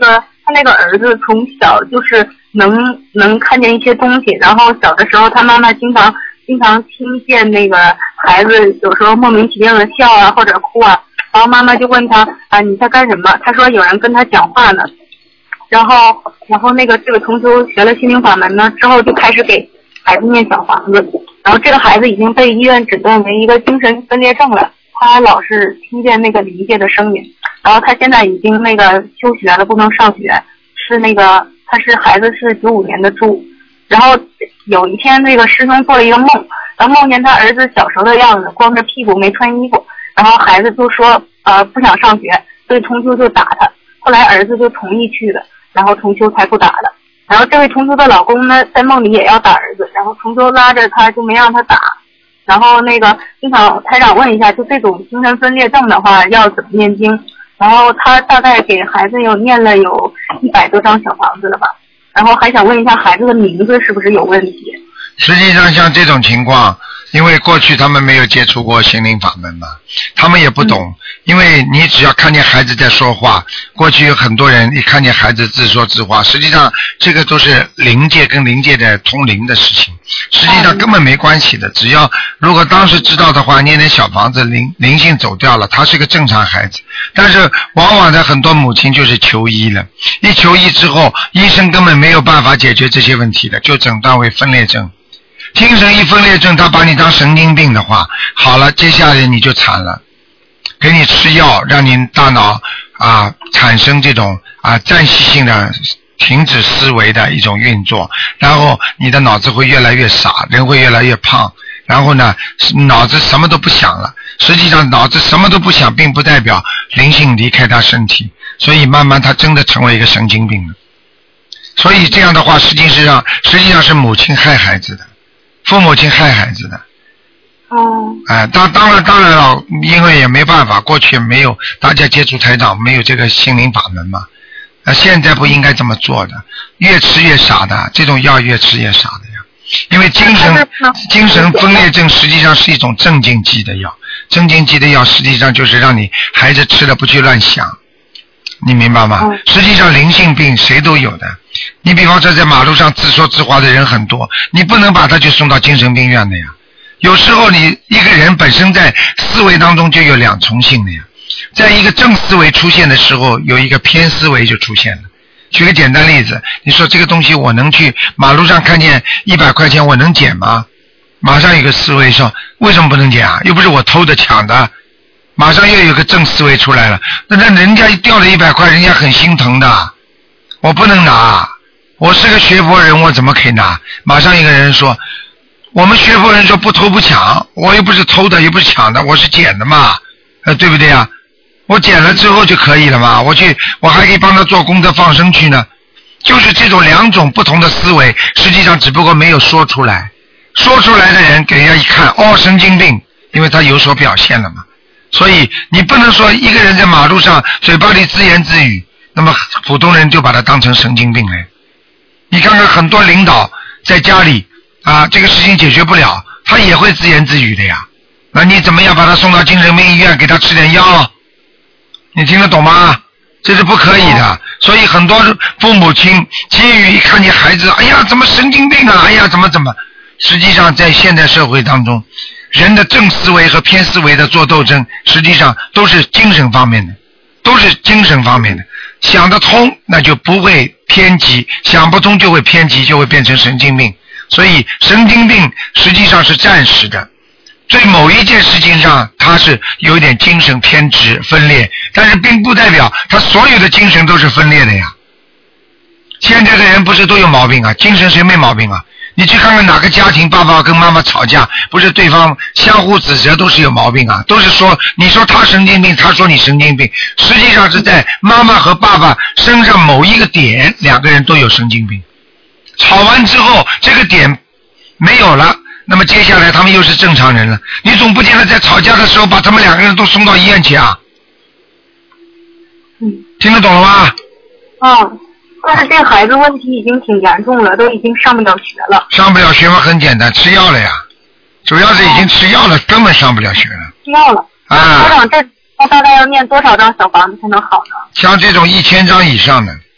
他那个儿子从小就是能看见一些东西，然后小的时候他妈妈经常听见那个孩子有时候莫名其妙的笑啊或者哭啊，然后妈妈就问他你在干什么？他说有人跟他讲话呢。然后那个这个同修学了心灵法门呢之后，就开始给孩子念小房子。然后这个孩子已经被医院诊断为一个精神分裂症了，他老是听见那个灵界的声音。然后他现在已经那个休学了，不能上学。孩子是95年的猪。然后有一天那个师兄做了一个梦，然后梦见他儿子小时候的样子，光着屁股没穿衣服。然后孩子就说不想上学，所以同修就打他。后来儿子就同意去了，然后同修才不打了。然后这位同修的老公呢，在梦里也要打儿子，然后同修拉着他就没让他打。然后那个经常台长问一下，就这种精神分裂症的话要怎么念经？然后他大概给孩子念了有100多张小房子了吧。然后还想问一下孩子的名字是不是有问题？ 实际上像这种情况，因为过去他们没有接触过心灵法门嘛，他们也不懂。因为你只要看见孩子在说话，过去有很多人一看见孩子自说自话，实际上这个都是灵界跟灵界的通灵的事情，实际上根本没关系的。只要如果当时知道的话，念点小房子，灵性走掉了，他是个正常孩子。但是往往的很多母亲就是求医了，一求医之后，医生根本没有办法解决这些问题的，就诊断为分裂症。精神一分裂症，他把你当神经病的话，好了，接下来你就惨了，给你吃药，让你大脑产生这种暂时性的停止思维的一种运作，然后你的脑子会越来越傻，人会越来越胖，然后呢脑子什么都不想了。实际上脑子什么都不想并不代表灵性离开他身体，所以慢慢他真的成为一个神经病了。所以这样的话实际上是母亲害孩子的，父母亲害孩子的。当然了，因为也没办法，过去没有大家接触台长，没有这个心灵法门嘛。现在不应该这么做的，越吃越傻的，这种药越吃越傻的呀。因为精神分裂症实际上是一种镇静剂的药，镇静剂的药实际上就是让你孩子吃了不去乱想，你明白吗？实际上灵性病谁都有的，你比方说在马路上自说自话的人很多，你不能把他就送到精神病院的呀。有时候你一个人本身在思维当中就有两重性的呀，在一个正思维出现的时候，有一个偏思维就出现了。举个简单例子，你说这个东西我能去马路上看见100块钱我能捡吗？马上有个思维说为什么不能捡啊？又不是我偷的抢的。马上又有个正思维出来了，那人家掉了100块，人家很心疼的，我不能拿，我是个学佛人，我怎么可以拿？马上一个人说，我们学佛人说不偷不抢，我又不是偷的，又不是抢的，我是捡的嘛，对不对啊？我捡了之后就可以了嘛，我还可以帮他做功德放生去呢。就是这种两种不同的思维，实际上只不过没有说出来，说出来的人给人家一看，神经病，因为他有所表现了嘛。所以你不能说一个人在马路上嘴巴里自言自语，那么普通人就把他当成神经病了。你看看很多领导在家里这个事情解决不了，他也会自言自语的呀。那你怎么样把他送到精神病医院给他吃点药？你听得懂吗？这是不可以的。所以很多父母亲基于一看见孩子，哎呀怎么神经病啊，哎呀怎么，实际上在现代社会当中，人的正思维和偏思维的做斗争，实际上都是精神方面的，想得通那就不会偏激，想不通就会偏激，就会变成神经病。所以神经病实际上是暂时的，对某一件事情上他是有一点精神偏执分裂，但是并不代表他所有的精神都是分裂的呀。现在的人不是都有毛病啊，精神谁没毛病啊？你去看看哪个家庭爸爸跟妈妈吵架，不是对方相互指责都是有毛病啊，都是说你说他神经病，他说你神经病，实际上是在妈妈和爸爸身上某一个点，两个人都有神经病。吵完之后这个点没有了，那么接下来他们又是正常人了，你总不见得在吵架的时候把他们两个人都送到医院去啊。听得懂了吗？ 但是这个孩子问题已经挺严重了，都已经上不了学了。 上不了学嘛，很简单，吃药了呀。主要是已经吃药了，根本上不了学了。 吃药了。他大概要念多少张小房子才能好呢？ 像这种1000张以上的。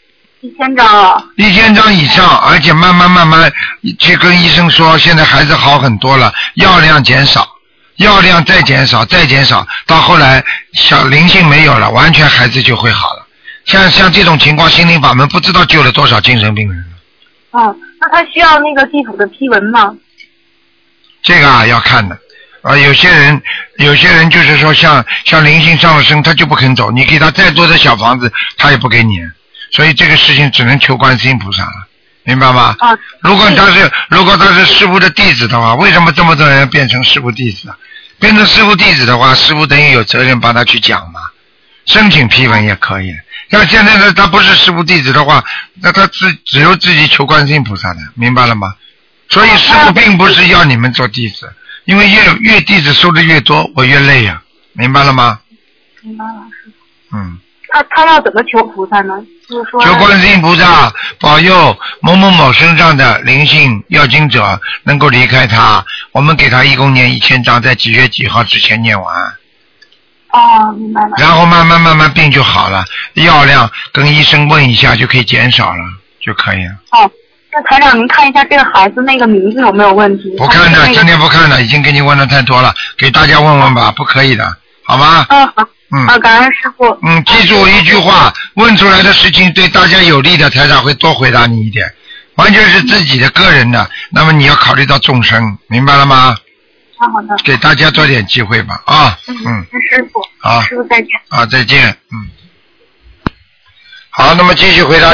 1000张啊 ？1000张以上，而且慢慢去跟医生说，现在孩子好很多了，药量减少，药量再减少，到后来小灵性没有了，完全孩子就会好了。像这种情况，心灵法门不知道救了多少精神病人了。 那他需要那个地府的批文吗？ 这个要看的。有些人就是说像灵性上了身，他就不肯走，你给他再多的小房子，他也不给你。所以这个事情只能求观世音菩萨了，明白吗？如果他是师父的弟子的话，为什么这么多人变成师父弟子啊？变成师父弟子的话，师父等于有责任帮他去讲嘛，申请批文也可以。像现在呢，他不是师父弟子的话，那他只有自己求观世音菩萨的，明白了吗？所以师父并不是要你们做弟子，因为越弟子收的越多，我越累呀，明白了吗？ 明白了，师父。他要怎么求菩萨呢？就是说， 求观世音菩萨保佑某某某身上的灵性要经者能够离开他，我们给他一共念1000张，在几月几号之前念完。 明白了。 然后慢慢病就好了，药量跟医生问一下就可以减少了，就可以了。 那台长您看一下这个孩子那个名字有没有问题？ 不看的，今天不看的，已经给你问的太多了，给大家问问吧，不可以的，好吗？ 好。感恩师父。 记住一句话，问出来的事情对大家有利的，台长会多回答你一点。完全是自己的个人的，那么你要考虑到众生，明白了吗？ 好的。 给大家多点机会吧， 师父。 好。 师父再见。 再见。好，那么继续回答。